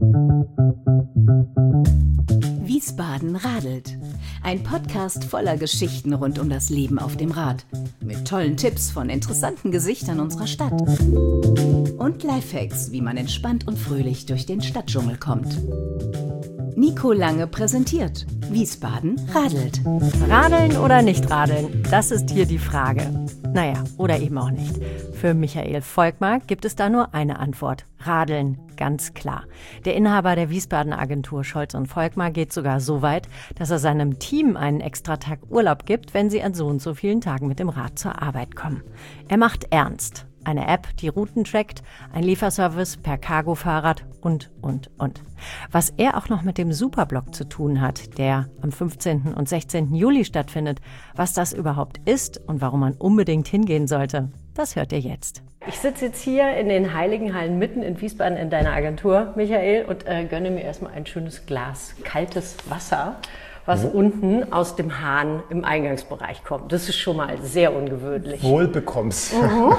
Wiesbaden radelt. Ein Podcast voller Geschichten rund um das Leben auf dem Rad. Mit tollen Tipps von interessanten Gesichtern unserer Stadt. Und Lifehacks, wie man entspannt und fröhlich durch den Stadtdschungel kommt. Nico Lange präsentiert. Wiesbaden radelt. Radeln oder nicht radeln? Das ist hier die Frage. Naja, oder eben auch nicht. Für Michael Volkmar gibt es da nur eine Antwort. Radeln, ganz klar. Der Inhaber der Wiesbaden-Agentur Scholz & Volkmar geht sogar so weit, dass er seinem Team einen Extratag Urlaub gibt, wenn sie an so und so vielen Tagen mit dem Rad zur Arbeit kommen. Er macht ernst. Eine App, die Routen trackt, ein Lieferservice per Cargo-Fahrrad und. Was er auch noch mit dem Superblock zu tun hat, der am 15. und 16. Juli stattfindet, was das überhaupt ist und warum man unbedingt hingehen sollte, das hört ihr jetzt. Ich sitze jetzt hier in den Heiligenhallen mitten in Wiesbaden in deiner Agentur, Michael, und gönne mir erstmal ein schönes Glas kaltes Wasser, was unten aus dem Hahn im Eingangsbereich kommt. Das ist schon mal sehr ungewöhnlich. Wohl bekommst.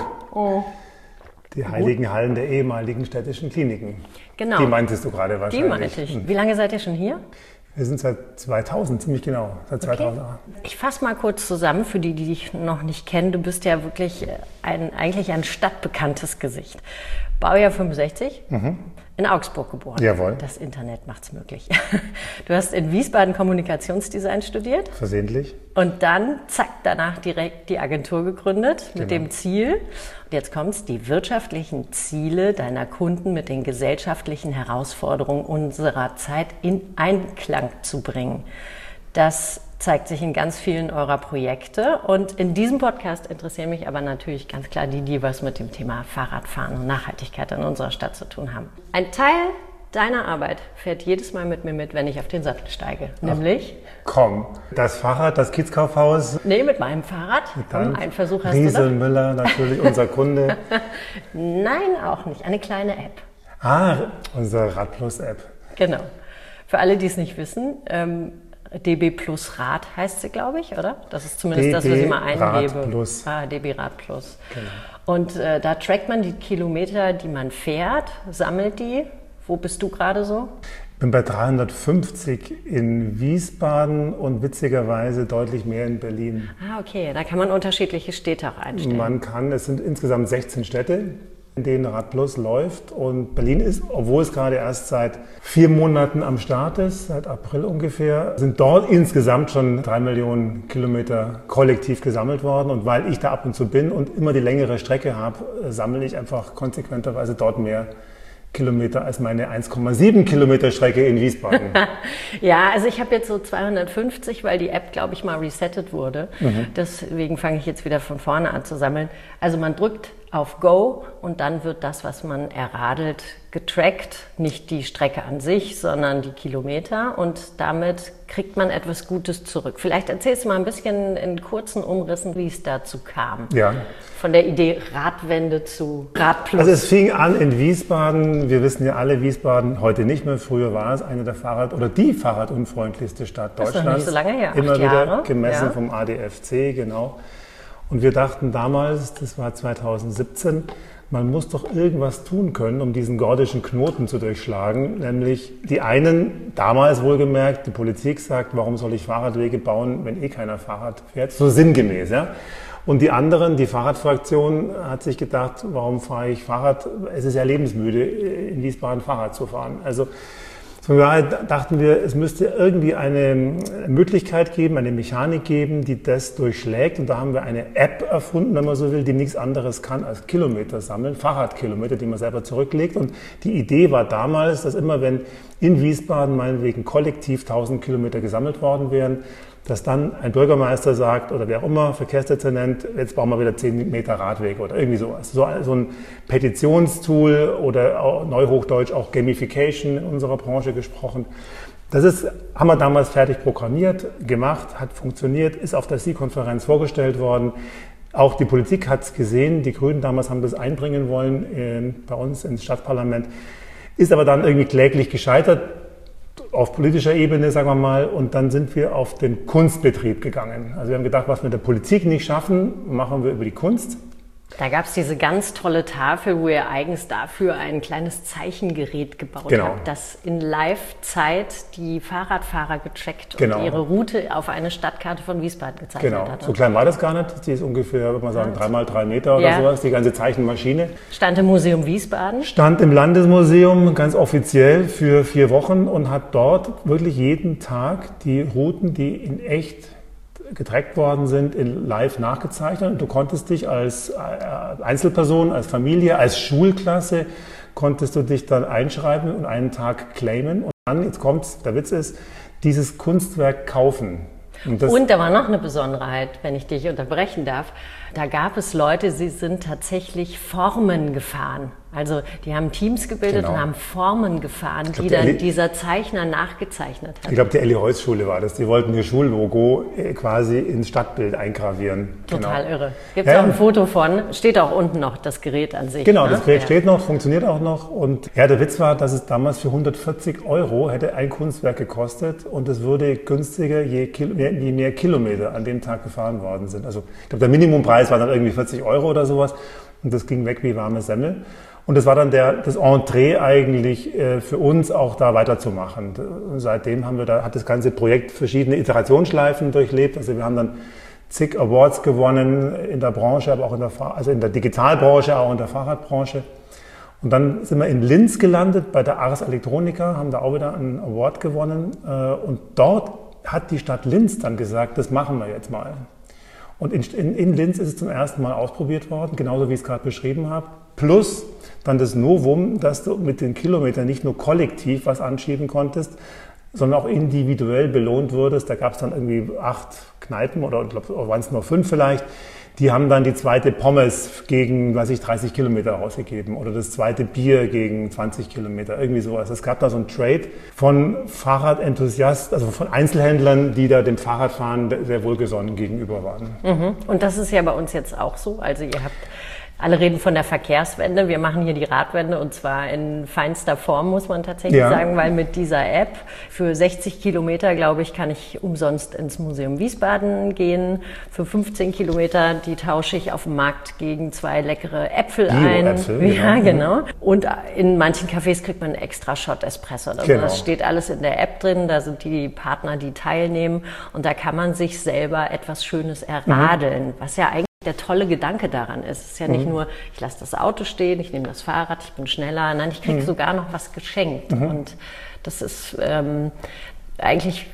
Die Heiligen Hallen der ehemaligen städtischen Kliniken. Genau. Die meintest du gerade wahrscheinlich. Die meinte ich. Wie lange seid ihr schon hier? Wir sind seit 2000, ziemlich genau. Seit 2000. Ich fasse mal kurz zusammen, für die dich noch nicht kennen. Du bist ja wirklich eigentlich ein stadtbekanntes Gesicht. Baujahr 65, in Augsburg geboren. Jawohl. Das Internet macht's möglich. Du hast in Wiesbaden Kommunikationsdesign studiert. Versehentlich. Und dann, zack, danach direkt die Agentur gegründet mit dem Ziel, und jetzt kommt's, die wirtschaftlichen Ziele deiner Kunden mit den gesellschaftlichen Herausforderungen unserer Zeit in Einklang zu bringen. Das zeigt sich in ganz vielen eurer Projekte. Und in diesem Podcast interessieren mich aber natürlich ganz klar die was mit dem Thema Fahrradfahren und Nachhaltigkeit in unserer Stadt zu tun haben. Ein Teil deiner Arbeit fährt jedes Mal mit mir mit, wenn ich auf den Sattel steige. Nämlich? Komm, das Fahrrad, das Kiezkaufhaus. Nee, mit meinem Fahrrad. Komm, einen Versuch hast Riesel du noch. Müller, natürlich unser Kunde. Nein, auch nicht. Eine kleine App. Unsere Radplus-App. Genau. Für alle, die es nicht wissen, DB Plus Rad heißt sie, glaube ich, oder? Das ist zumindest das, was ich mal eingebe. Rad Plus. DB Rad Plus. Genau. Und da trackt man die Kilometer, die man fährt, sammelt die. Wo bist du gerade so? Ich bin bei 350 in Wiesbaden und witzigerweise deutlich mehr in Berlin. Okay. Da kann man unterschiedliche Städte auch einstellen. Es sind insgesamt 16 Städte, in denen Rad Plus läuft. Und Berlin ist, obwohl es gerade erst seit 4 Monaten am Start ist, seit April ungefähr, sind dort insgesamt schon 3 Millionen Kilometer kollektiv gesammelt worden. Und weil ich da ab und zu bin und immer die längere Strecke habe, sammle ich einfach konsequenterweise dort mehr Kilometer als meine 1,7 Kilometer Strecke in Wiesbaden. Ja, also ich habe jetzt so 250, weil die App, glaube ich, mal resettet wurde. Deswegen fange ich jetzt wieder von vorne an zu sammeln. Also man drückt auf Go und dann wird das, was man erradelt, getrackt. Nicht die Strecke an sich, sondern die Kilometer. Und damit kriegt man etwas Gutes zurück. Vielleicht erzählst du mal ein bisschen in kurzen Umrissen, wie es dazu kam. Ja. Von der Idee Radwende zu Radplus. Also es fing an in Wiesbaden. Wir wissen ja alle, Wiesbaden heute nicht mehr. Früher war es eine der die fahrradunfreundlichste Stadt Deutschlands. Das ist noch nicht so lange her. Immer 8 wieder Jahre. gemessen vom ADFC, genau. Und wir dachten damals, das war 2017, man muss doch irgendwas tun können, um diesen gordischen Knoten zu durchschlagen. Nämlich die einen, damals wohlgemerkt, die Politik sagt, warum soll ich Fahrradwege bauen, wenn eh keiner Fahrrad fährt? So sinngemäß, ja. Und die anderen, die Fahrradfraktion, hat sich gedacht, warum fahre ich Fahrrad? Es ist ja lebensmüde, in Wiesbaden Fahrrad zu fahren. Also von daher dachten wir, es müsste irgendwie eine Möglichkeit geben, eine Mechanik geben, die das durchschlägt. Und da haben wir eine App erfunden, wenn man so will, die nichts anderes kann als Kilometer sammeln, Fahrradkilometer, die man selber zurücklegt. Und die Idee war damals, dass immer wenn in Wiesbaden meinetwegen kollektiv 1000 Kilometer gesammelt worden wären, dass dann ein Bürgermeister sagt oder wer auch immer, Verkehrsdezernent, jetzt bauen wir wieder 10 Meter Radweg oder irgendwie sowas. So ein Petitionstool oder neuhochdeutsch auch Gamification in unserer Branche gesprochen. Haben wir damals fertig programmiert, gemacht, hat funktioniert, ist auf der SI-Konferenz vorgestellt worden. Auch die Politik hat es gesehen, die Grünen damals haben das einbringen wollen bei uns ins Stadtparlament, ist aber dann irgendwie kläglich gescheitert. Auf politischer Ebene, sagen wir mal, und dann sind wir auf den Kunstbetrieb gegangen. Also wir haben gedacht, was wir in der Politik nicht schaffen, machen wir über die Kunst. Da gab es diese ganz tolle Tafel, wo ihr eigens dafür ein kleines Zeichengerät gebaut habt, das in Live-Zeit die Fahrradfahrer gecheckt und ihre Route auf eine Stadtkarte von Wiesbaden gezeichnet hat. So klein war das gar nicht. Die ist ungefähr, würde man sagen, 3x3 Meter oder sowas, die ganze Zeichenmaschine. Stand im Museum Wiesbaden? Stand im Landesmuseum, ganz offiziell für 4 Wochen und hat dort wirklich jeden Tag die Routen, die in echt getrackt worden sind, in live nachgezeichnet. Und du konntest dich als Einzelperson, als Familie, als Schulklasse, konntest du dich dann einschreiben und einen Tag claimen. Und dann, jetzt kommt's, der Witz ist, dieses Kunstwerk kaufen. Und da war noch eine Besonderheit, wenn ich dich unterbrechen darf. Da gab es Leute, sie sind tatsächlich Formen gefahren. Also die haben Teams gebildet und haben Formen gefahren, die dann dieser Zeichner nachgezeichnet hat. Ich glaube, die Elli-Heuss-Schule war das. Die wollten ihr Schullogo quasi ins Stadtbild eingravieren. Total irre. Gibt es auch ein Foto von, steht auch unten noch das Gerät an sich. Genau, das Gerät steht noch, funktioniert auch noch. Und der Witz war, dass es damals für 140 € hätte ein Kunstwerk gekostet und es würde günstiger, je mehr Kilometer an dem Tag gefahren worden sind. Also ich glaube, der Minimumpreis war dann irgendwie 40 € oder sowas und das ging weg wie warme Semmel. Und das war dann das Entree eigentlich für uns auch da weiterzumachen. Und seitdem hat das ganze Projekt verschiedene Iterationsschleifen durchlebt. Also wir haben dann zig Awards gewonnen in der Branche, aber auch in der Digitalbranche, auch in der Fahrradbranche. Und dann sind wir in Linz gelandet bei der Ars Electronica, haben da auch wieder einen Award gewonnen. Und dort hat die Stadt Linz dann gesagt, das machen wir jetzt mal. Und in Linz ist es zum ersten Mal ausprobiert worden, genauso wie ich es gerade beschrieben habe. Plus dann das Novum, dass du mit den Kilometern nicht nur kollektiv was anschieben konntest, sondern auch individuell belohnt wurdest. Da gab es dann irgendwie 8 Kneipen oder ich glaube, waren es nur 5 vielleicht. Die haben dann die zweite Pommes gegen, 30 Kilometer ausgegeben oder das zweite Bier gegen 20 Kilometer, irgendwie sowas. Es gab da so einen Trade von Fahrradenthusiasten, also von Einzelhändlern, die da dem Fahrradfahren sehr wohlgesonnen gegenüber waren. Mhm. Und das ist ja bei uns jetzt auch so. Also ihr habt alle reden von der Verkehrswende. Wir machen hier die Radwende und zwar in feinster Form, muss man tatsächlich sagen, weil mit dieser App für 60 Kilometer, glaube ich, kann ich umsonst ins Museum Wiesbaden gehen. Für 15 Kilometer, die tausche ich auf dem Markt gegen 2 leckere Äpfel ein. Ja, genau. Und in manchen Cafés kriegt man einen extra Shot Espresso. Also das steht alles in der App drin. Da sind die Partner, die teilnehmen. Und da kann man sich selber etwas Schönes erradeln, was ja eigentlich der tolle Gedanke daran ist. Es ist ja nicht nur, ich lasse das Auto stehen, ich nehme das Fahrrad, ich bin schneller. Nein, ich kriege sogar noch was geschenkt. Und das ist eigentlich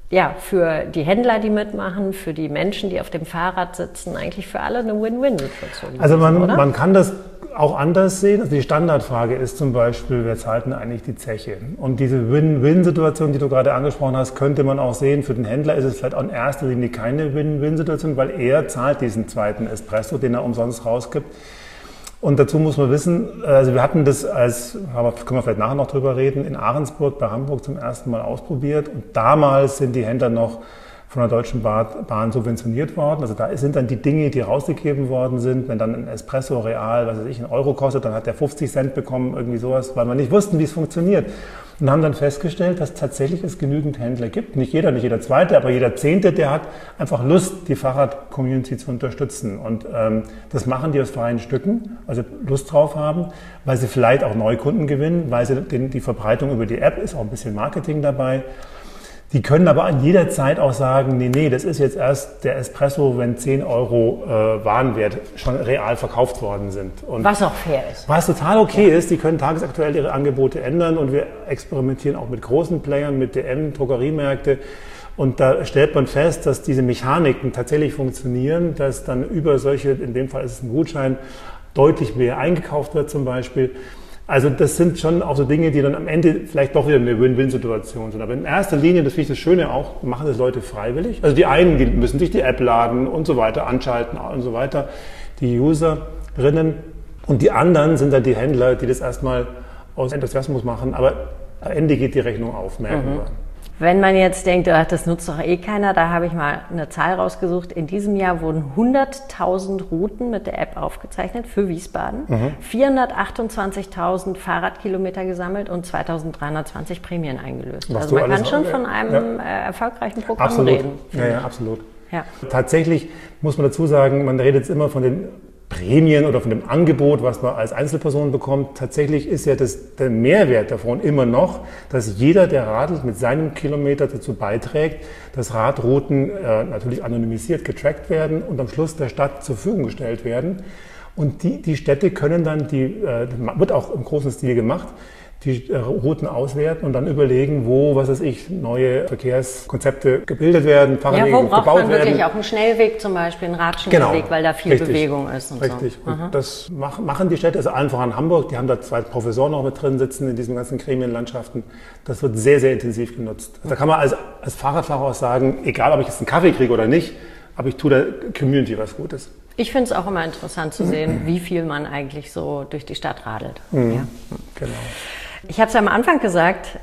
für die Händler, die mitmachen, für die Menschen, die auf dem Fahrrad sitzen, eigentlich für alle eine Win-Win-Situation. Also man kann das auch anders sehen. Also die Standardfrage ist zum Beispiel, wer zahlt denn eigentlich die Zeche? Und diese Win-Win-Situation, die du gerade angesprochen hast, könnte man auch sehen. Für den Händler ist es vielleicht auch in erster Linie keine Win-Win-Situation, weil er zahlt diesen zweiten Espresso, den er umsonst rausgibt. Und dazu muss man wissen, also wir hatten das können wir vielleicht nachher noch drüber reden, in Ahrensburg bei Hamburg zum ersten Mal ausprobiert. Und damals sind die Händler noch von der Deutschen Bahn subventioniert worden. Also da sind dann die Dinge, die rausgegeben worden sind. Wenn dann ein Espresso real, was weiß ich, 1 € kostet, dann hat der 50 Cent bekommen, irgendwie sowas, weil wir nicht wussten, wie es funktioniert. Und haben dann festgestellt, dass tatsächlich es genügend Händler gibt. Nicht jeder Zweite, aber jeder Zehnte, der hat einfach Lust, die Fahrrad-Community zu unterstützen. Und das machen die aus freien Stücken, also Lust drauf haben, weil sie vielleicht auch Neukunden gewinnen, weil sie die Verbreitung über die App ist, auch ein bisschen Marketing dabei. Die können aber an jeder Zeit auch sagen, nee, das ist jetzt erst der Espresso, wenn 10 € Warenwert schon real verkauft worden sind. Und was auch fair ist. Was total okay ist, die können tagesaktuell ihre Angebote ändern und wir experimentieren auch mit großen Playern, mit DM, Drogeriemärkte. Und da stellt man fest, dass diese Mechaniken tatsächlich funktionieren, dass dann über solche, in dem Fall ist es ein Gutschein, deutlich mehr eingekauft wird zum Beispiel. Also das sind schon auch so Dinge, die dann am Ende vielleicht doch wieder eine Win-Win-Situation sind. Aber in erster Linie, das finde ich das Schöne auch, machen das Leute freiwillig. Also die einen, die müssen sich die App laden und so weiter, anschalten und so weiter, die Userinnen. Und die anderen sind dann die Händler, die das erstmal aus Enthusiasmus machen. Aber am Ende geht die Rechnung auf, merken wir. Wenn man jetzt denkt, das nutzt doch eh keiner, da habe ich mal eine Zahl rausgesucht. In diesem Jahr wurden 100.000 Routen mit der App aufgezeichnet für Wiesbaden, 428.000 Fahrradkilometer gesammelt und 2.320 Prämien eingelöst. Also man kann schon von einem erfolgreichen Programm reden. Ja, absolut. Ja. Tatsächlich muss man dazu sagen, man redet jetzt immer von den Prämien oder von dem Angebot, was man als Einzelperson bekommt. Tatsächlich ist ja der Mehrwert davon immer noch, dass jeder, der radelt, mit seinem Kilometer dazu beiträgt, dass Radrouten natürlich anonymisiert getrackt werden und am Schluss der Stadt zur Verfügung gestellt werden. Und die Städte können dann, wird auch im großen Stil gemacht, die Routen auswerten und dann überlegen, wo, was weiß ich, neue Verkehrskonzepte gebildet werden, Fahrradwege gebaut werden. Ja, wo braucht man wirklich auch einen Schnellweg zum Beispiel, einen Radschnellweg, weil da viel Bewegung ist und richtig. So. Und das machen die Städte, also allen voran Hamburg, die haben da 2 Professoren noch mit drin sitzen in diesen ganzen Gremienlandschaften. Das wird sehr, sehr intensiv genutzt. Also da kann man als Fahrradfahrer auch sagen, egal ob ich jetzt einen Kaffee kriege oder nicht, aber ich tue der Community was Gutes. Ich finde es auch immer interessant zu sehen, wie viel man eigentlich so durch die Stadt radelt. Mhm. Ja. Genau. Ich habe es am Anfang gesagt,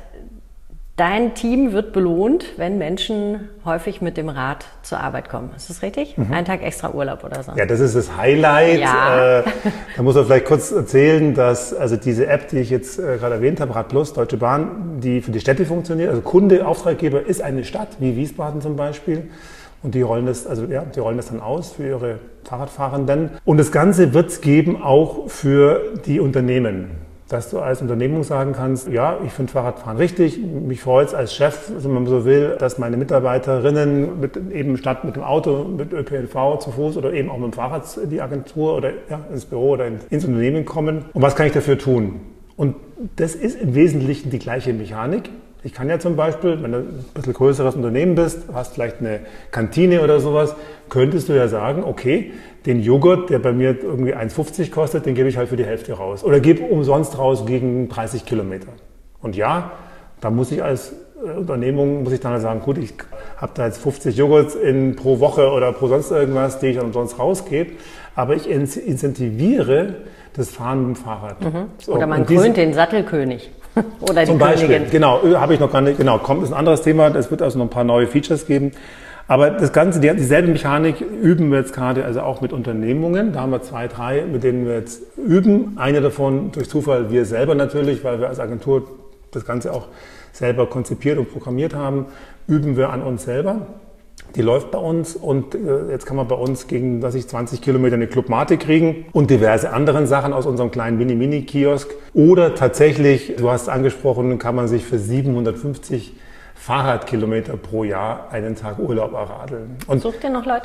dein Team wird belohnt, wenn Menschen häufig mit dem Rad zur Arbeit kommen. Ist das richtig? Ein Tag extra Urlaub oder so? Ja, das ist das Highlight. Ja. Da muss man vielleicht kurz erzählen, dass also diese App, die ich jetzt gerade erwähnt habe, Radplus, Deutsche Bahn, die für die Städte funktioniert. Also Kunde, Auftraggeber ist eine Stadt, wie Wiesbaden zum Beispiel. Und die rollen das dann aus für ihre Fahrradfahrenden. Und das Ganze wird es geben auch für die Unternehmen. Dass du als Unternehmung sagen kannst, ja, ich finde Fahrradfahren richtig, mich freut es als Chef, wenn man so will, dass meine Mitarbeiterinnen statt mit dem Auto, mit ÖPNV zu Fuß oder eben auch mit dem Fahrrad in die Agentur oder ins Büro oder ins Unternehmen kommen. Und was kann ich dafür tun? Und das ist im Wesentlichen die gleiche Mechanik. Ich kann ja zum Beispiel, wenn du ein bisschen größeres Unternehmen bist, hast vielleicht eine Kantine oder sowas, könntest du ja sagen, okay, den Joghurt, der bei mir irgendwie 1,50 kostet, den gebe ich halt für die Hälfte raus. Oder gebe umsonst raus gegen 30 Kilometer. Und ja, da muss ich als Unternehmung, dann sagen, gut, ich habe da jetzt 50 Joghurts pro Woche oder pro sonst irgendwas, die ich dann umsonst rausgebe. Aber ich incentiviere das Fahren mit dem Fahrrad. So, oder man krönt den Sattelkönig. Oder die zum Beispiel, Königin. Genau, habe ich noch gar nicht, genau, ist ein anderes Thema, es wird also noch ein paar neue Features geben. Aber das Ganze, dieselbe Mechanik üben wir jetzt gerade also auch mit Unternehmungen. Da haben wir 2, 3, mit denen wir jetzt üben. Eine davon durch Zufall wir selber natürlich, weil wir als Agentur das Ganze auch selber konzipiert und programmiert haben, üben wir an uns selber. Die läuft bei uns und jetzt kann man bei uns gegen, 20 Kilometer eine Clubmate kriegen und diverse andere Sachen aus unserem kleinen Mini-Kiosk. Oder tatsächlich, du hast es angesprochen, kann man sich für 750 Fahrradkilometer pro Jahr einen Tag Urlaub erradeln. Sucht ihr noch Leute?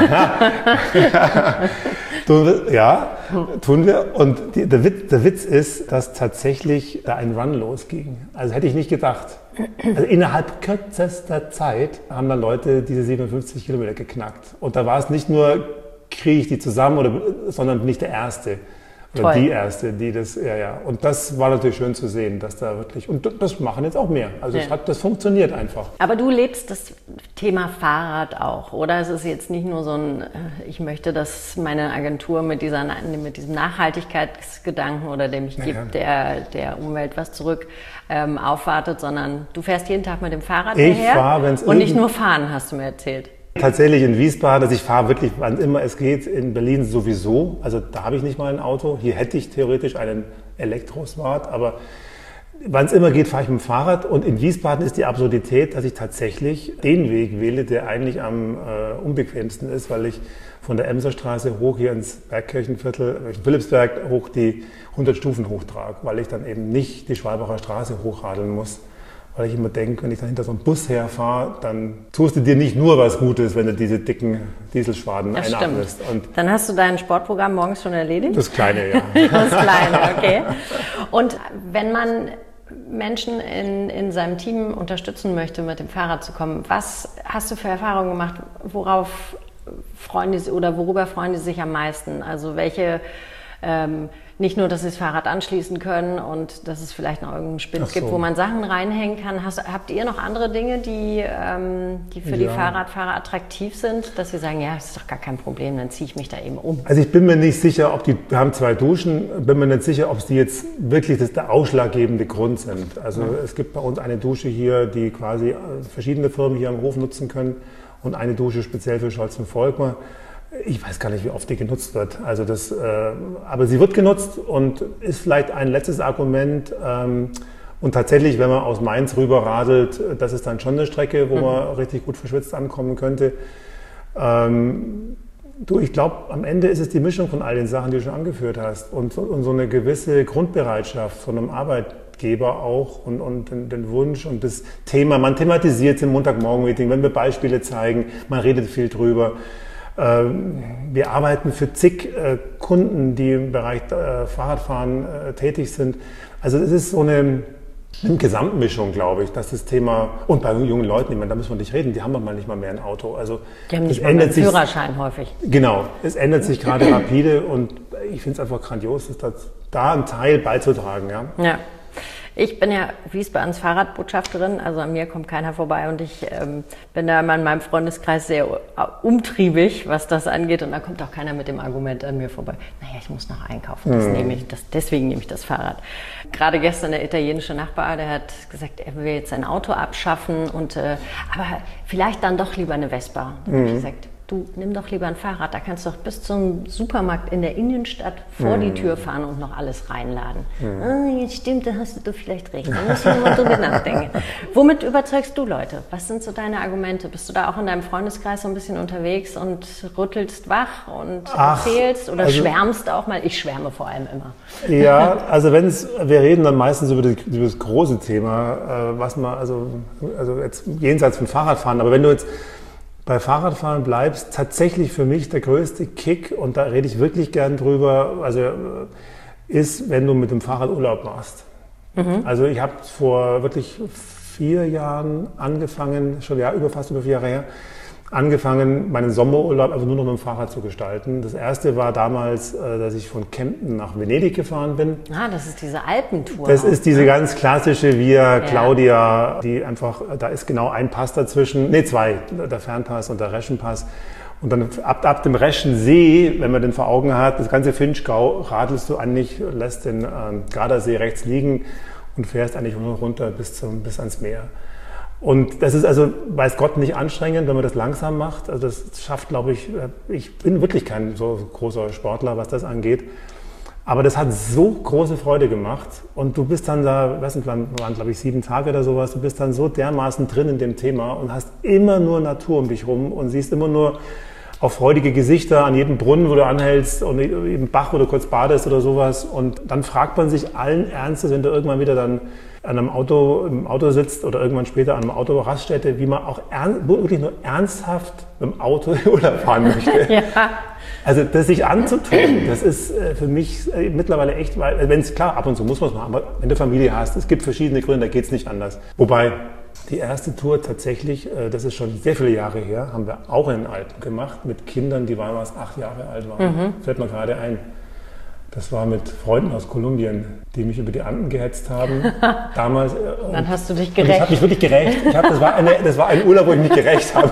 Tun wir. Und der Witz ist, dass tatsächlich da ein Run losging. Also hätte ich nicht gedacht. Also innerhalb kürzester Zeit haben dann Leute diese 57 Kilometer geknackt. Und da war es nicht nur, kriege ich die zusammen, sondern nicht der Erste. Oder die Erste, die das, Und das war natürlich schön zu sehen, dass da wirklich, und das machen jetzt auch mehr. Also das funktioniert einfach. Aber du lebst das Thema Fahrrad auch, oder? Es ist jetzt nicht nur so ich möchte, dass meine Agentur mit diesem Nachhaltigkeitsgedanken oder dem ich gebe der Umwelt was zurück aufwartet, sondern du fährst jeden Tag mit dem Fahrrad hierher und nicht nur fahren, hast du mir erzählt. Tatsächlich in Wiesbaden, also ich fahre wirklich, wann immer es geht, in Berlin sowieso. Also da habe ich nicht mal ein Auto. Hier hätte ich theoretisch einen Elektrosmart, aber wann es immer geht, fahre ich mit dem Fahrrad. Und in Wiesbaden ist die Absurdität, dass ich tatsächlich den Weg wähle, der eigentlich am unbequemsten ist, weil ich von der Emserstraße hoch hier ins Bergkirchenviertel, in Philippsberg, hoch die 100 Stufen hochtrage, weil ich dann eben nicht die Schwalbacher Straße hochradeln muss. Weil ich immer denke, wenn ich dann hinter so einem Bus herfahre, dann tust du dir nicht nur was Gutes, wenn du diese dicken Dieselschwaden einatmest. Und dann hast du dein Sportprogramm morgens schon erledigt? Das Kleine, ja. Das Kleine, okay. Und wenn man Menschen in seinem Team unterstützen möchte, mit dem Fahrrad zu kommen, was hast du für Erfahrungen gemacht? Worüber freuen die sich am meisten? Also welche... nicht nur, dass sie das Fahrrad anschließen können und dass es vielleicht noch irgendeinen Spitz gibt, wo man Sachen reinhängen kann. Habt ihr noch andere Dinge, die für die Fahrradfahrer attraktiv sind, dass sie sagen, ja, das ist doch gar kein Problem, dann ziehe ich mich da eben um? Also ich bin mir nicht sicher, wir haben 2 Duschen, bin mir nicht sicher, ob die jetzt wirklich der ausschlaggebende Grund sind. Also es gibt bei uns eine Dusche hier, die quasi verschiedene Firmen hier am Hof nutzen können und eine Dusche speziell für Scholz und Volkmar. Ich weiß gar nicht, wie oft die genutzt wird. Also aber sie wird genutzt und ist vielleicht ein letztes Argument. Und tatsächlich, wenn man aus Mainz rüber radelt, das ist dann schon eine Strecke, wo man richtig gut verschwitzt ankommen könnte. ich glaube, am Ende ist es die Mischung von all den Sachen, die du schon angeführt hast und so eine gewisse Grundbereitschaft von einem Arbeitgeber auch und den Wunsch und das Thema. Man thematisiert es im Montagmorgen-Meeting, wenn wir Beispiele zeigen, man redet viel drüber. Wir arbeiten für zig Kunden, die im Bereich Fahrradfahren tätig sind. Also es ist so eine Gesamtmischung, glaube ich, dass das Thema, und bei jungen Leuten, ich meine, da müssen wir nicht reden, die haben manchmal nicht mal mehr ein Auto. Also die haben nicht mal einen Führerschein häufig. Genau, es ändert sich gerade rapide und ich finde es einfach grandios, da einen Teil beizutragen. Ja. Ich bin ja Wiesbadens Fahrradbotschafterin, also an mir kommt keiner vorbei und ich bin da immer in meinem Freundeskreis sehr umtriebig, was das angeht und da kommt auch keiner mit dem Argument an mir vorbei. Naja, ich muss noch einkaufen, deswegen nehme ich das Fahrrad. Gerade gestern der italienische Nachbar, der hat gesagt, er will jetzt sein Auto abschaffen aber vielleicht dann doch lieber eine Vespa. Da habe ich gesagt, du, nimm doch lieber ein Fahrrad, da kannst du doch bis zum Supermarkt in der Innenstadt vor die Tür fahren und noch alles reinladen. Jetzt stimmt, da hast du vielleicht recht, da muss ich mal drüber nachdenken. Womit überzeugst du Leute? Was sind so deine Argumente? Bist du da auch in deinem Freundeskreis so ein bisschen unterwegs und rüttelst wach und erzählst oder schwärmst auch mal? Ich schwärme vor allem immer. Ja, also wir reden dann meistens über das große Thema, was man, also jetzt jenseits von Fahrradfahren, aber wenn du jetzt bei Fahrradfahren bleibst, tatsächlich für mich der größte Kick, und da rede ich wirklich gern drüber, also ist, wenn du mit dem Fahrrad Urlaub machst. Also ich habe vor wirklich 4 Jahren angefangen, schon fast über 4 Jahre her, angefangen, meinen Sommerurlaub einfach nur noch mit dem Fahrrad zu gestalten. Das erste war damals, dass ich von Kempten nach Venedig gefahren bin. Das ist diese Alpentour. Das ist diese ganz klassische Via Claudia, die einfach, da ist genau ein Pass dazwischen, 2, der Fernpass und der Reschenpass. Und dann ab dem Reschensee, wenn man den vor Augen hat, das ganze Vinschgau, radelst du eigentlich, lässt den Gardasee rechts liegen und fährst eigentlich nur runter bis ans Meer. Und das ist also, weiß Gott, nicht anstrengend, wenn man das langsam macht. Also das schafft, glaube ich bin wirklich kein so großer Sportler, was das angeht. Aber das hat so große Freude gemacht. Und du bist dann da, waren glaube ich 7 Tage oder sowas, du bist dann so dermaßen drin in dem Thema und hast immer nur Natur um dich rum und siehst immer nur auch freudige Gesichter an jedem Brunnen, wo du anhältst und im Bach, wo du kurz badest oder sowas. Und dann fragt man sich allen Ernstes, wenn du irgendwann wieder dann im Auto sitzt oder irgendwann später an einer Autoraststätte, wie man auch wirklich nur ernsthaft mit dem Auto Urlaub fahren möchte. Also das sich anzutun, das ist für mich mittlerweile echt, weil wenn es klar, ab und zu muss man es machen, aber wenn du Familie hast, es gibt verschiedene Gründe, da geht es nicht anders. Wobei die erste Tour tatsächlich, das ist schon sehr viele Jahre her, haben wir auch in den Alpen gemacht mit Kindern, die damals 8 Jahre alt waren. Fällt mir gerade ein. Das war mit Freunden aus Kolumbien, die mich über die Anden gehetzt haben. Damals. Dann hast du dich gerecht. Ich habe mich wirklich gerecht. Das war ein Urlaub, wo ich mich gerecht habe.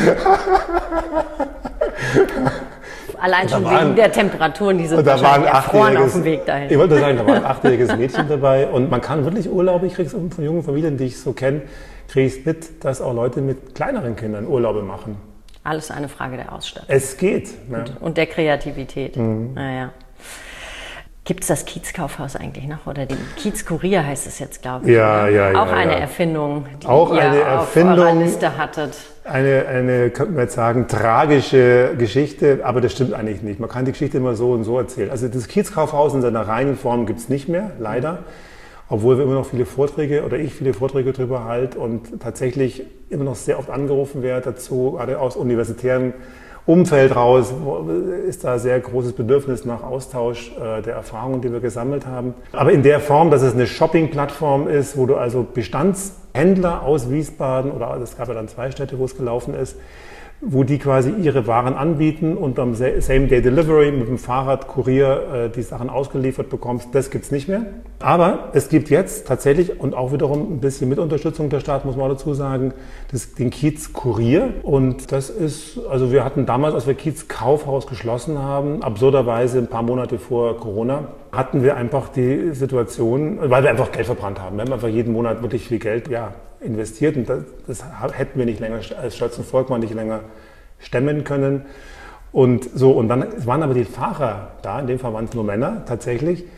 Allein schon wegen der Temperaturen, die sind wahrscheinlich erfroren auf dem Weg dahin. Ich wollte sagen, da war ein 8-jähriges Mädchen dabei. Und man kann wirklich Urlaube, ich kriege es von jungen Familien, die ich so kenne, kriege ich mit, dass auch Leute mit kleineren Kindern Urlaube machen. Alles eine Frage der Ausstattung. Es geht. Ja. Und der Kreativität. Naja. Gibt es das Kiezkaufhaus eigentlich noch? Oder den Kiezkurier heißt es jetzt, glaube ich. Ja. Auch eine Erfindung, die auch ihr eine auf eurer Liste hattet. Eine, könnten wir jetzt sagen, tragische Geschichte, aber das stimmt eigentlich nicht. Man kann die Geschichte immer so und so erzählen. Also das Kiezkaufhaus in seiner reinen Form gibt es nicht mehr, leider. Obwohl wir immer noch viele Vorträge darüber halten und tatsächlich immer noch sehr oft angerufen werden dazu, gerade aus universitären Umfeld raus, ist da sehr großes Bedürfnis nach Austausch der Erfahrungen, die wir gesammelt haben. Aber in der Form, dass es eine Shopping-Plattform ist, wo du also Bestandshändler aus Wiesbaden, oder es gab ja dann 2 Städte, wo es gelaufen ist, wo die quasi ihre Waren anbieten und am Same-Day-Delivery mit dem Fahrradkurier die Sachen ausgeliefert bekommst, das gibt's nicht mehr. Aber es gibt jetzt tatsächlich, und auch wiederum ein bisschen mit Unterstützung der Stadt, muss man dazu sagen, den Kiezkurier. Und das ist, also wir hatten damals, als wir Kiezkaufhaus geschlossen haben, absurderweise ein paar Monate vor Corona, hatten wir einfach die Situation, weil wir einfach Geld verbrannt haben. Wir haben einfach jeden Monat wirklich viel Geld, investiert und das hätten wir nicht länger als Stolzen-Volkmann nicht länger stemmen können. Und dann waren aber die Fahrer da, in dem Fall waren es nur Männer tatsächlich.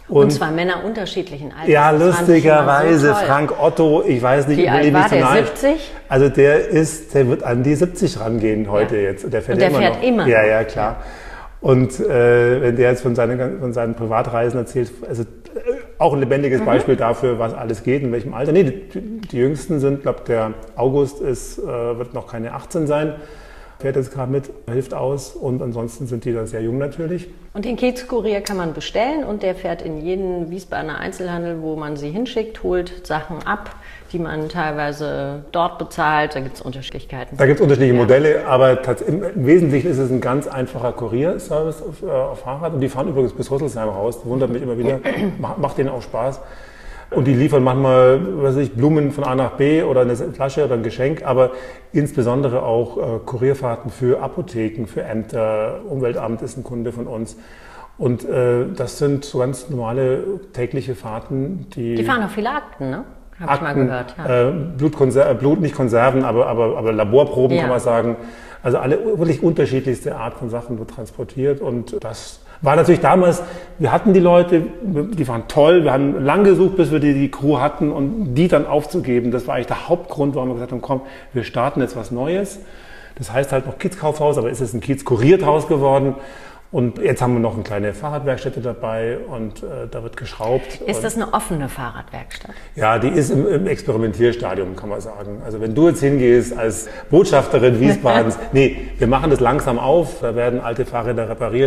Und zwar Männer unterschiedlichen Alters. Ja, lustigerweise, so Frank Otto, ich weiß nicht, wie alt war der, 70? Also der wird an die 70 rangehen heute jetzt. Der fährt immer. Ja, klar. Und wenn der jetzt von seinen Privatreisen erzählt, also auch ein lebendiges Beispiel dafür, was alles geht, in welchem Alter. Nee, die Jüngsten sind, glaube der August wird noch keine 18 sein. Fährt jetzt gerade mit, hilft aus und ansonsten sind die da sehr jung natürlich. Und den Kiezkurier kann man bestellen und der fährt in jeden Wiesbadener Einzelhandel, wo man sie hinschickt, holt Sachen ab, die man teilweise dort bezahlt. Da gibt es Unterschiedlichkeiten. Da gibt es unterschiedliche Modelle, aber im Wesentlichen ist es ein ganz einfacher Kurierservice auf Fahrrad und die fahren übrigens bis Rüsselsheim raus. Das wundert mich immer wieder, macht denen auch Spaß. Und die liefern manchmal, Blumen von A nach B oder eine Flasche oder ein Geschenk, aber insbesondere auch Kurierfahrten für Apotheken, für Ämter, Umweltamt ist ein Kunde von uns. Und das sind so ganz normale tägliche Fahrten, die fahren auch viele Akten, ne? Habe ich mal gehört. Ja. Blut, nicht Konserven, aber Laborproben kann man sagen. Also alle wirklich unterschiedlichste Art von Sachen wird transportiert und das war natürlich damals, wir hatten die Leute, die waren toll, wir haben lang gesucht, bis wir die Crew hatten und die dann aufzugeben, das war eigentlich der Hauptgrund, warum wir gesagt haben, komm, wir starten jetzt was Neues. Das heißt halt noch Kiezkaufhaus, aber ist es ein Kiez-Kurierthaus geworden. Und jetzt haben wir noch eine kleine Fahrradwerkstätte dabei und da wird geschraubt. Ist das eine offene Fahrradwerkstatt? Ja, die ist im Experimentierstadium, kann man sagen. Also wenn du jetzt hingehst als Botschafterin Wiesbadens, nee, wir machen das langsam auf, da werden alte Fahrräder repariert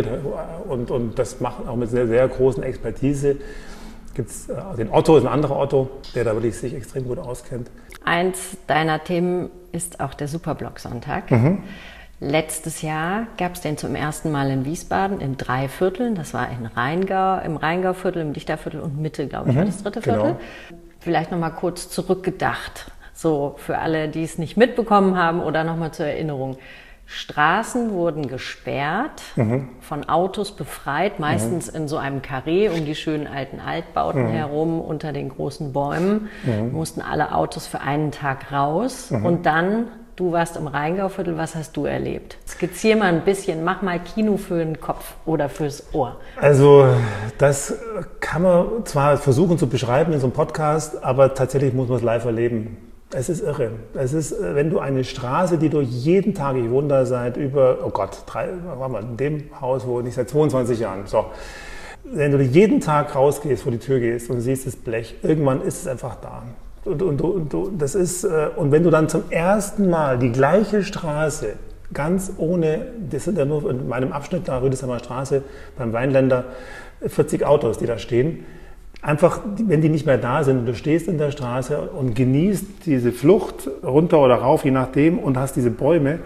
und das machen auch mit einer sehr großen Expertise. Gibt's den Otto, ist ein anderer Otto, der da wirklich sich extrem gut auskennt. Eins deiner Themen ist auch der Superblock-Sonntag. Letztes Jahr gab es den zum ersten Mal in Wiesbaden in 3 Vierteln. Das war im Rheingauviertel, im Dichterviertel und Mitte, glaube ich, war das 3. Viertel. Genau. Vielleicht noch mal kurz zurückgedacht, so für alle, die es nicht mitbekommen haben oder noch mal zur Erinnerung. Straßen wurden gesperrt, von Autos befreit, meistens in so einem Karree um die schönen alten Altbauten herum, unter den großen Bäumen. Mussten alle Autos für einen Tag raus und dann... Du warst im Rheingauviertel, was hast du erlebt? Skizzier mal ein bisschen, mach mal Kino für den Kopf oder fürs Ohr. Also das kann man zwar versuchen zu beschreiben in so einem Podcast, aber tatsächlich muss man es live erleben. Es ist irre. Es ist, wenn du eine Straße, die du jeden Tag, ich wohne da seit über, in dem Haus wohne ich seit 22 Jahren, so. Wenn du jeden Tag rausgehst, vor die Tür gehst und siehst das Blech, irgendwann ist es einfach da. Und wenn du dann zum ersten Mal die gleiche Straße, ganz ohne, das sind ja nur in meinem Abschnitt da, Rüdesheimer Straße, beim Weinländer, 40 Autos, die da stehen, einfach, wenn die nicht mehr da sind, du stehst in der Straße und genießt diese Flucht runter oder rauf, je nachdem, und hast diese Bäume,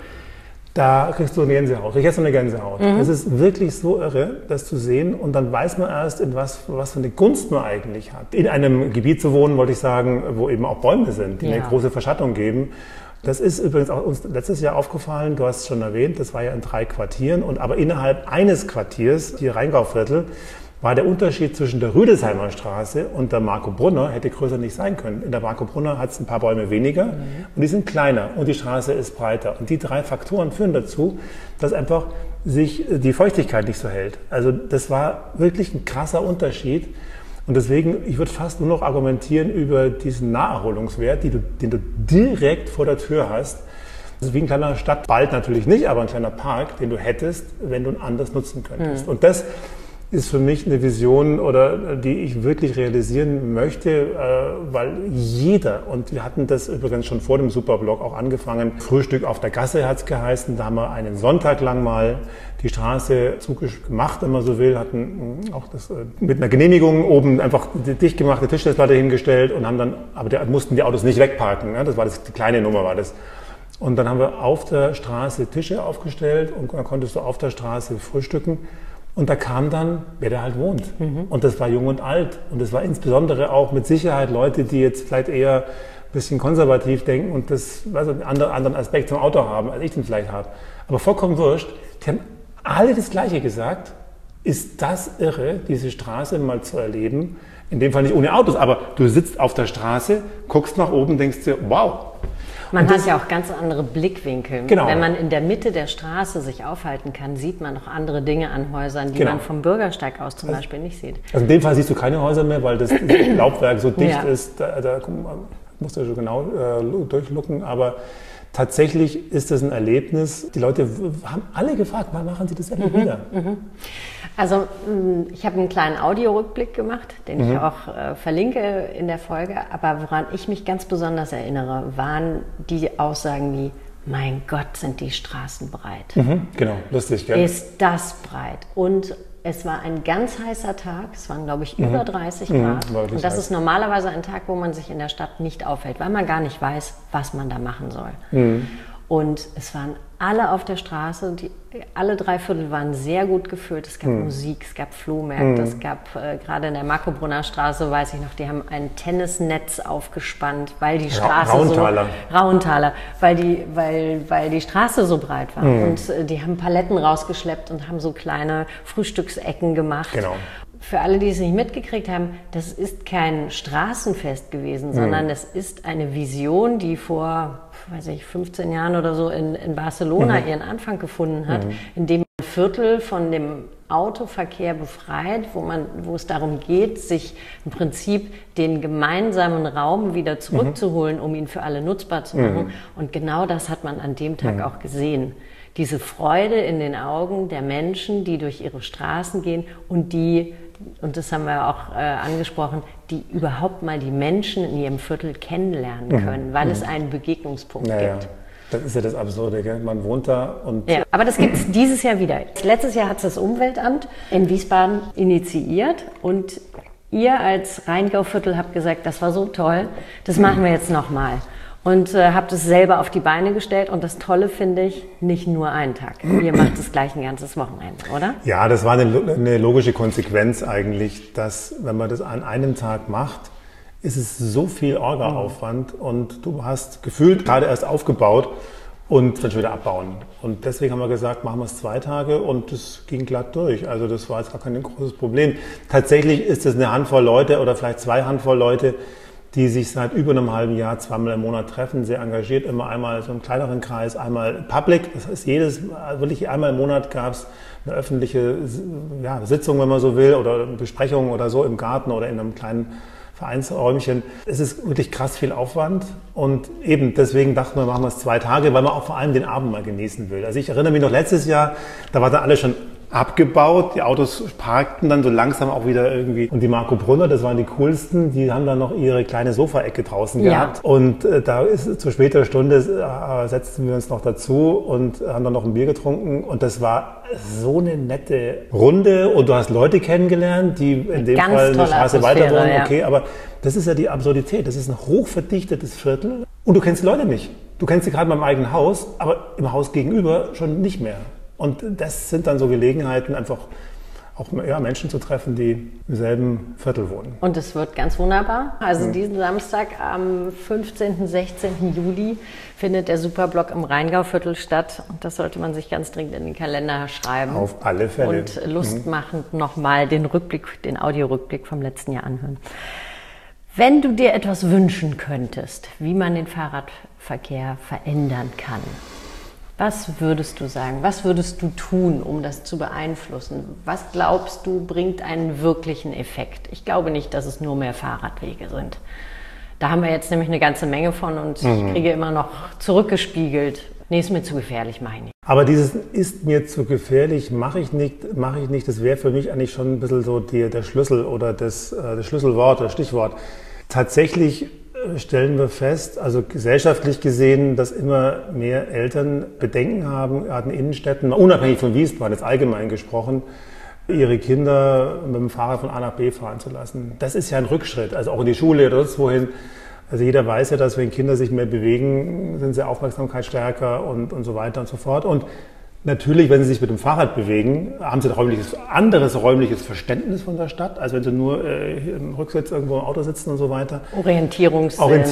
da kriegst du eine Gänsehaut. Ich hätte so eine Gänsehaut. Es ist wirklich so irre, das zu sehen. Und dann weiß man erst, in was für eine Gunst man eigentlich hat. In einem Gebiet zu wohnen, wollte ich sagen, wo eben auch Bäume sind, die eine große Verschattung geben. Das ist übrigens auch uns letztes Jahr aufgefallen. Du hast es schon erwähnt, das war ja in 3 Quartieren. Aber innerhalb eines Quartiers, die Rheingauviertel, war der Unterschied zwischen der Rüdesheimer Straße und der Marco-Brunner hätte größer nicht sein können. In der Marco-Brunner hat es ein paar Bäume weniger und die sind kleiner und die Straße ist breiter. Und die 3 Faktoren führen dazu, dass einfach sich die Feuchtigkeit nicht so hält. Also das war wirklich ein krasser Unterschied. Und deswegen, ich würde fast nur noch argumentieren über diesen Naherholungswert, den du direkt vor der Tür hast. Das ist wie ein kleiner Stadtwald natürlich nicht, aber ein kleiner Park, den du hättest, wenn du ihn anders nutzen könntest. Und das ist für mich eine Vision, die ich wirklich realisieren möchte, weil jeder, und wir hatten das übrigens schon vor dem Superblock auch angefangen, Frühstück auf der Gasse hat es geheißen, da haben wir einen Sonntag lang mal die Straße zugemacht, wenn man so will, hatten auch das mit einer Genehmigung oben einfach dicht gemachte Tischtennisplatte hingestellt und haben dann, aber mussten die Autos nicht wegparken, ne? Das war die kleine Nummer war das. Und dann haben wir auf der Straße Tische aufgestellt und dann konntest du auf der Straße frühstücken. Und da kam dann, wer da halt wohnt. Und das war jung und alt. Und das war insbesondere auch mit Sicherheit Leute, die jetzt vielleicht eher ein bisschen konservativ denken und einen anderen Aspekt zum Auto haben, als ich den vielleicht habe. Aber vollkommen wurscht, die haben alle das Gleiche gesagt. Ist das irre, diese Straße mal zu erleben? In dem Fall nicht ohne Autos, aber du sitzt auf der Straße, guckst nach oben, denkst dir, wow. Man hat ja auch ganz andere Blickwinkel. Genau. Wenn man in der Mitte der Straße sich aufhalten kann, sieht man noch andere Dinge an Häusern, die man vom Bürgersteig aus zum Beispiel nicht sieht. Also in dem Fall siehst du keine Häuser mehr, weil das Laubwerk so dicht ist, da musst du schon genau durchlucken, aber tatsächlich ist das ein Erlebnis. Die Leute haben alle gefragt, wann machen sie das endlich wieder? Also ich habe einen kleinen Audiorückblick gemacht, den ich auch verlinke in der Folge. Aber woran ich mich ganz besonders erinnere, waren die Aussagen wie, mein Gott, sind die Straßen breit. Genau, lustig, gell? Ist das breit? Und es war ein ganz heißer Tag, es waren, glaube ich, über 30 Grad. Und das ist normalerweise ein Tag, wo man sich in der Stadt nicht aufhält, weil man gar nicht weiß, was man da machen soll. Und es waren alle auf der Straße, alle 3 Viertel waren sehr gut gefüllt. Es gab Musik, es gab Flohmärkte, es gab gerade in der Marco-Brunner Straße, weiß ich noch, die haben ein Tennisnetz aufgespannt, weil die Straße Rauenthaler, weil die Straße so breit war. Und die haben Paletten rausgeschleppt und haben so kleine Frühstücksecken gemacht. Genau. Für alle, die es nicht mitgekriegt haben, das ist kein Straßenfest gewesen, sondern es ist eine Vision, die vor, 15 Jahren oder so in Barcelona ihren Anfang gefunden hat, indem ein Viertel von dem Autoverkehr befreit, wo es darum geht, sich im Prinzip den gemeinsamen Raum wieder zurückzuholen, um ihn für alle nutzbar zu machen. Und genau das hat man an dem Tag auch gesehen. Diese Freude in den Augen der Menschen, die durch ihre Straßen gehen und und das haben wir auch angesprochen, die überhaupt mal die Menschen in ihrem Viertel kennenlernen können, weil es einen Begegnungspunkt gibt. Das ist ja das Absurde, gell? Man wohnt da und... Ja, aber das gibt es dieses Jahr wieder. Letztes Jahr hat es das Umweltamt in Wiesbaden initiiert und ihr als Rheingauviertel habt gesagt, das war so toll, das machen wir jetzt nochmal. Und habt es selber auf die Beine gestellt. Und das Tolle finde ich, nicht nur einen Tag. Ihr macht es gleich ein ganzes Wochenende, oder? Ja, das war eine logische Konsequenz eigentlich, dass wenn man das an einem Tag macht, ist es so viel Orga-Aufwand und du hast gefühlt gerade erst aufgebaut und dann schon wieder abbauen. Und deswegen haben wir gesagt, machen wir es 2 Tage und das ging glatt durch. Also das war jetzt gar kein großes Problem. Tatsächlich ist es eine Handvoll Leute oder vielleicht 2 Handvoll Leute, die sich seit über einem halben Jahr 2-mal im Monat treffen, sehr engagiert, immer einmal so einen kleineren Kreis, einmal public. Das heißt, wirklich einmal im Monat gab es eine öffentliche Sitzung, wenn man so will, oder eine Besprechung oder so im Garten oder in einem kleinen Vereinsräumchen. Es ist wirklich krass viel Aufwand und eben deswegen dachten wir, machen wir es 2 Tage, weil man auch vor allem den Abend mal genießen will. Also ich erinnere mich noch letztes Jahr, da war dann alles schon abgebaut, die Autos parkten dann so langsam auch wieder irgendwie. Und die Marco Brunner, das waren die coolsten, die haben dann noch ihre kleine Sofaecke draußen gehabt. Und da ist zu später Stunde setzten wir uns noch dazu und haben dann noch ein Bier getrunken. Und das war so eine nette Runde. Und du hast Leute kennengelernt, die in dem Fall eine Straße weiter wohnen. Okay, aber das ist ja die Absurdität. Das ist ein hochverdichtetes Viertel. Und du kennst die Leute nicht. Du kennst sie gerade beim eigenen Haus, aber im Haus gegenüber schon nicht mehr. Und das sind dann so Gelegenheiten, einfach auch Menschen zu treffen, die im selben Viertel wohnen. Und es wird ganz wunderbar. Also diesen Samstag am 15. 16. Juli findet der Superblock im Rheingauviertel statt. Und das sollte man sich ganz dringend in den Kalender schreiben. Auf alle Fälle. Und lustmachend nochmal den Audiorückblick vom letzten Jahr anhören. Wenn du dir etwas wünschen könntest, wie man den Fahrradverkehr verändern kann, was würdest du sagen? Was würdest du tun, um das zu beeinflussen? Was glaubst du, bringt einen wirklichen Effekt? Ich glaube nicht, dass es nur mehr Fahrradwege sind. Da haben wir jetzt nämlich eine ganze Menge von und ich kriege immer noch zurückgespiegelt. Nee, ist mir zu gefährlich, mache ich nicht. Aber dieses ist mir zu gefährlich, mache ich nicht, das wäre für mich eigentlich schon ein bisschen so der Schlüssel oder das Schlüsselwort, das Stichwort. Tatsächlich stellen wir fest, also gesellschaftlich gesehen, dass immer mehr Eltern Bedenken haben, gerade in Innenstädten, unabhängig von Wiesbaden, jetzt allgemein gesprochen, ihre Kinder mit dem Fahrrad von A nach B fahren zu lassen. Das ist ja ein Rückschritt, also auch in die Schule oder sonst wohin. Also jeder weiß ja, dass wenn Kinder sich mehr bewegen, sind sie aufmerksamkeitsstärker und so weiter und so fort. Und natürlich, wenn sie sich mit dem Fahrrad bewegen, haben sie ein anderes räumliches Verständnis von der Stadt, als wenn sie nur im Rücksitz irgendwo im Auto sitzen und so weiter. Wahrnehmung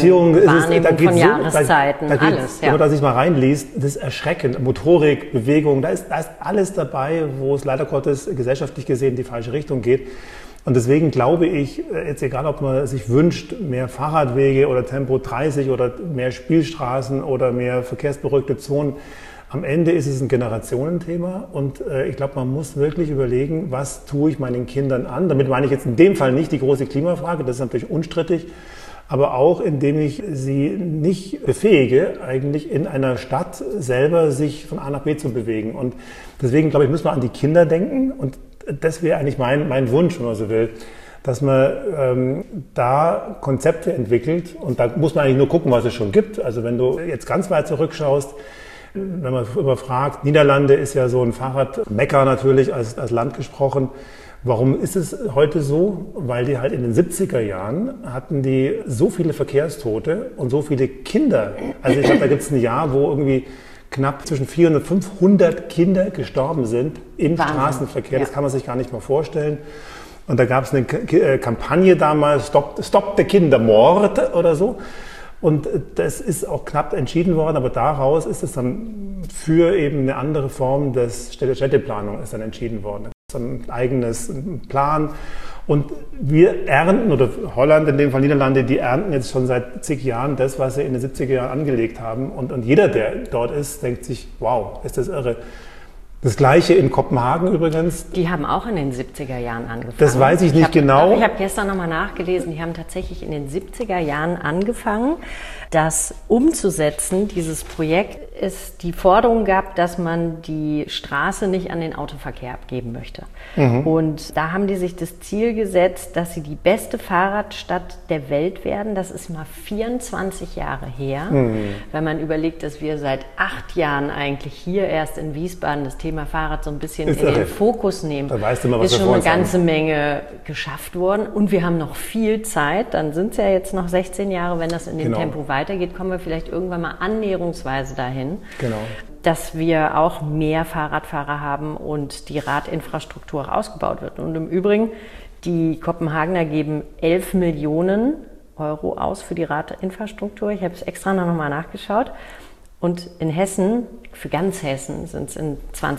von Jahreszeiten, alles. Wenn man da sich mal reinliest, das ist erschreckend. Motorik, Bewegung, da ist alles dabei, wo es leider Gottes gesellschaftlich gesehen in die falsche Richtung geht. Und deswegen glaube ich, jetzt egal, ob man sich wünscht, mehr Fahrradwege oder Tempo 30 oder mehr Spielstraßen oder mehr verkehrsberuhigte Zonen, am Ende ist es ein Generationenthema und ich glaube, man muss wirklich überlegen, was tue ich meinen Kindern an. Damit meine ich jetzt in dem Fall nicht die große Klimafrage, das ist natürlich unstrittig, aber auch indem ich sie nicht befähige, eigentlich in einer Stadt selber sich von A nach B zu bewegen. Und deswegen, glaube ich, müssen wir an die Kinder denken und das wäre eigentlich mein Wunsch, wenn man so will, dass man da Konzepte entwickelt und da muss man eigentlich nur gucken, was es schon gibt. Also wenn du jetzt ganz weit zurückschaust, wenn man überfragt, Niederlande ist ja so ein Fahrradmekka natürlich als Land gesprochen. Warum ist es heute so? Weil die halt in den 70er Jahren hatten die so viele Verkehrstote und so viele Kinder. Also ich glaube, da gibt es ein Jahr, wo irgendwie knapp zwischen 400 und 500 Kinder gestorben sind im Wahnsinn. Straßenverkehr. Das kann man sich gar nicht mal vorstellen. Und da gab es eine Kampagne damals, Stop the Kindermord oder so. Und das ist auch knapp entschieden worden, aber daraus ist es dann für eben eine andere Form der Städteplanung ist dann entschieden worden. Das ist ein eigenes Plan. Und wir ernten, oder Holland, in dem Fall Niederlande, die ernten jetzt schon seit zig Jahren das, was sie in den 70er Jahren angelegt haben. Und jeder, der dort ist, denkt sich, wow, ist das irre. Das Gleiche in Kopenhagen übrigens. Die haben auch in den 70er Jahren angefangen. Das weiß ich nicht genau. Ich habe gestern nochmal nachgelesen, die haben tatsächlich in den 70er Jahren angefangen, das umzusetzen, dieses Projekt, es die Forderung gab, dass man die Straße nicht an den Autoverkehr abgeben möchte. Und da haben die sich das Ziel gesetzt, dass sie die beste Fahrradstadt der Welt werden. Das ist mal 24 Jahre her. Wenn man überlegt, dass wir seit 8 Jahren eigentlich hier erst in Wiesbaden das Thema Fahrrad so ein bisschen in den Fokus nehmen, da weißt du mal, was ist schon eine ganze Menge geschafft worden. Und wir haben noch viel Zeit. Dann sind es ja jetzt noch 16 Jahre. Wenn das in dem Tempo weitergeht, kommen wir vielleicht irgendwann mal annäherungsweise dahin, dass wir auch mehr Fahrradfahrer haben und die Radinfrastruktur auch ausgebaut wird. Und im Übrigen, die Kopenhagener geben 11 Millionen Euro aus für die Radinfrastruktur. Ich habe es extra noch mal nachgeschaut. Und in Hessen, für ganz Hessen, sind es in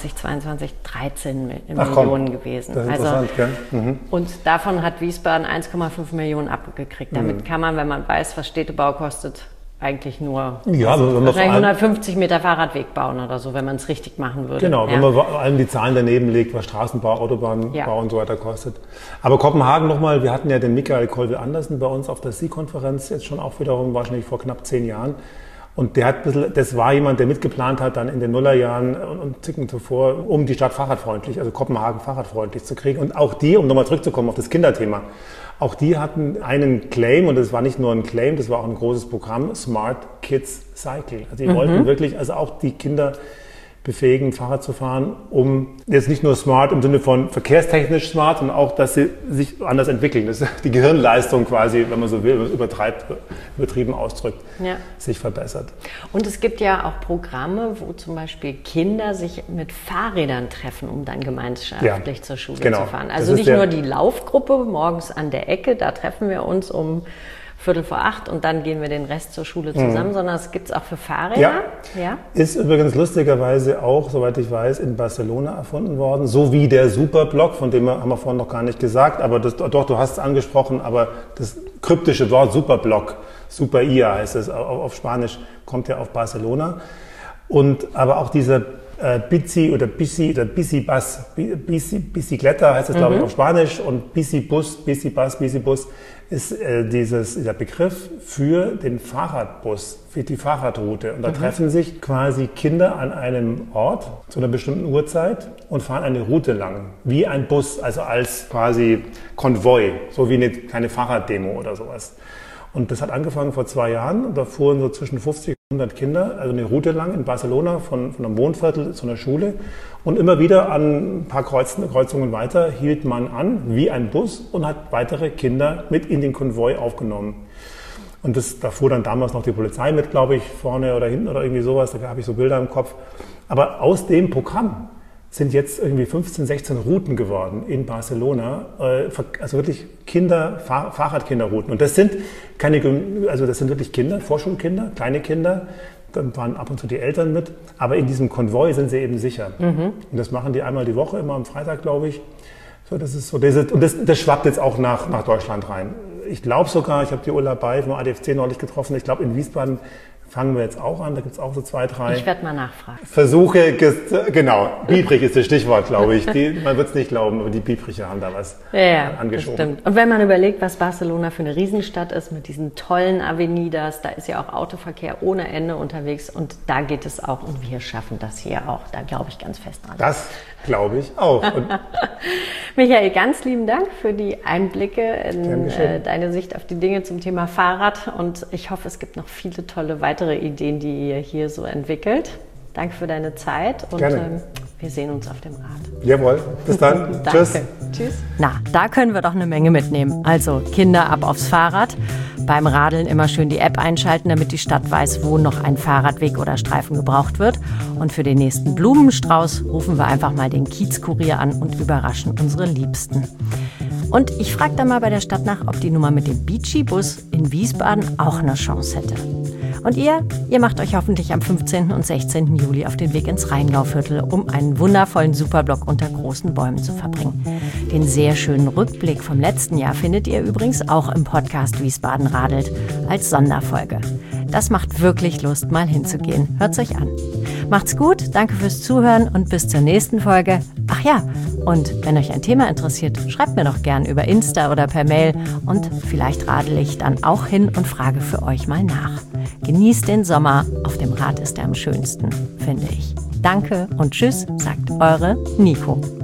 2022 13 Millionen gewesen. Das ist interessant, gell? Und davon hat Wiesbaden 1,5 Millionen abgekriegt. Damit kann man, wenn man weiß, was Städtebau kostet, eigentlich nur 150 Meter Fahrradweg bauen oder so, wenn man es richtig machen würde. Genau, wenn man vor allem die Zahlen daneben legt, was Straßenbau, Autobahnbau und so weiter kostet. Aber Kopenhagen nochmal, wir hatten ja den Michael Kolbe-Andersen bei uns auf der SI-Konferenz, jetzt schon auch wiederum wahrscheinlich vor knapp 10 Jahren. Und der hat das war jemand, der mitgeplant hat, dann in den Nullerjahren und Zicken zuvor, um die Stadt fahrradfreundlich, also Kopenhagen fahrradfreundlich zu kriegen. Und auch die, um nochmal zurückzukommen auf das Kinderthema, auch die hatten einen Claim, und das war nicht nur ein Claim, das war auch ein großes Programm, Smart Kids Cycle. Also die wollten wirklich, also auch die Kinder befähigen, Fahrrad zu fahren, um jetzt nicht nur smart im Sinne von verkehrstechnisch smart, sondern auch, dass sie sich anders entwickeln. Das ist die Gehirnleistung quasi, wenn man so will, übertrieben ausdrückt, sich verbessert. Und es gibt ja auch Programme, wo zum Beispiel Kinder sich mit Fahrrädern treffen, um dann gemeinschaftlich zur Schule zu fahren. Also nicht nur die Laufgruppe morgens an der Ecke, da treffen wir uns um 7:45 und dann gehen wir den Rest zur Schule zusammen, sondern es gibt es auch für Fahrräder. Ja. Ist übrigens lustigerweise auch, soweit ich weiß, in Barcelona erfunden worden, so wie der Superblock, von dem haben wir vorhin noch gar nicht gesagt, aber doch, du hast es angesprochen, aber das kryptische Wort Superblock, Super IA heißt es auf Spanisch, kommt ja auf Barcelona. Aber auch dieser Bici oder Bicibus, Bicicleta heißt es, glaube ich, auf Spanisch, und Bicibus ist dieser Begriff für den Fahrradbus, für die Fahrradroute. Und da treffen sich quasi Kinder an einem Ort zu einer bestimmten Uhrzeit und fahren eine Route lang, wie ein Bus, also als quasi Konvoi, so wie eine kleine Fahrraddemo oder sowas. Und das hat angefangen vor 2 Jahren, und da fuhren so zwischen 50 und 100 Kinder, also eine Route lang in Barcelona von einem Wohnviertel zu einer Schule. Und immer wieder an ein paar Kreuzungen weiter hielt man an, wie ein Bus, und hat weitere Kinder mit in den Konvoi aufgenommen. Und da fuhr dann damals noch die Polizei mit, glaube ich, vorne oder hinten oder irgendwie sowas, da habe ich so Bilder im Kopf. Aber aus dem Programm sind jetzt irgendwie 15, 16 Routen geworden in Barcelona, also wirklich Fahrradkinderrouten. Und das sind das sind wirklich Kinder, Vorschulkinder, kleine Kinder, dann waren ab und zu die Eltern mit, aber in diesem Konvoi sind sie eben sicher. Und das machen die einmal die Woche, immer am Freitag, glaube ich, So, das ist so, und das schwappt jetzt auch nach Deutschland rein. Ich glaube sogar, ich habe die Ulla Bay vom ADFC neulich getroffen, ich glaube in Wiesbaden fangen wir jetzt auch an, da gibt es auch so 2, 3 Ich werde mal nachfragen. Versuche, genau, biebrig ist das Stichwort, glaube ich. Man wird es nicht glauben, aber die Biebricher haben da was angeschoben. Das stimmt. Und wenn man überlegt, was Barcelona für eine Riesenstadt ist, mit diesen tollen Avenidas, da ist ja auch Autoverkehr ohne Ende unterwegs und da geht es auch und wir schaffen das hier auch. Da glaube ich ganz fest dran. Das glaube ich auch. Michael, ganz lieben Dank für die Einblicke in deine Sicht auf die Dinge zum Thema Fahrrad und ich hoffe, es gibt noch viele tolle weitere Ideen, die ihr hier so entwickelt. Danke für deine Zeit und wir sehen uns auf dem Rad. Jawohl, bis dann. Tschüss. Tschüss. Na, da können wir doch eine Menge mitnehmen. Also Kinder ab aufs Fahrrad. Beim Radeln immer schön die App einschalten, damit die Stadt weiß, wo noch ein Fahrradweg oder Streifen gebraucht wird. Und für den nächsten Blumenstrauß rufen wir einfach mal den Kiezkurier an und überraschen unsere Liebsten. Und ich frage dann mal bei der Stadt nach, ob die Nummer mit dem Beachy-Bus in Wiesbaden auch eine Chance hätte. Und ihr macht euch hoffentlich am 15. und 16. Juli auf den Weg ins Rheingauviertel, um einen wundervollen Superblock unter großen Bäumen zu verbringen. Den sehr schönen Rückblick vom letzten Jahr findet ihr übrigens auch im Podcast Wiesbaden radelt als Sonderfolge. Das macht wirklich Lust, mal hinzugehen. Hört's euch an. Macht's gut, danke fürs Zuhören und bis zur nächsten Folge. Ach ja, und wenn euch ein Thema interessiert, schreibt mir doch gern über Insta oder per Mail und vielleicht radel ich dann auch hin und frage für euch mal nach. Genießt den Sommer, auf dem Rad ist er am schönsten, finde ich. Danke und tschüss, sagt eure Nico.